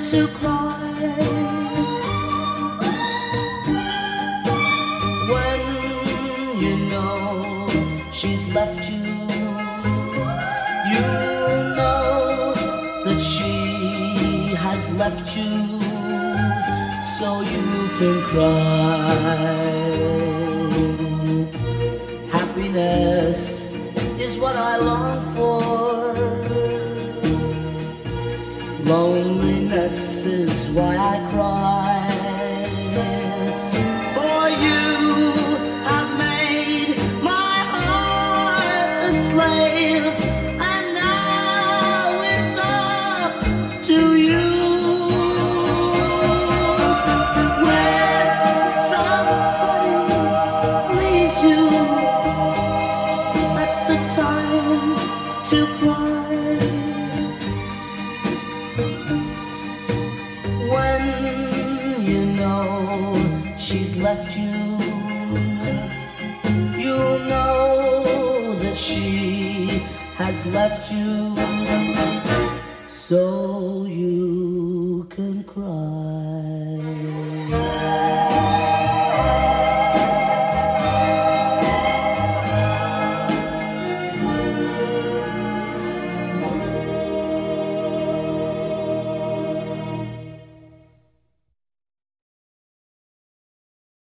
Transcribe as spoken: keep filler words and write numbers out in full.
to cry. When you know she's left you, you know that she has left you, so you can cry. Happiness is what I long for. Loneliness is why I cry. For you have made my heart a slave, and now it's up to you. When somebody leaves you, that's the time to cry. When you know she's left you, you'll know that she has left you, so you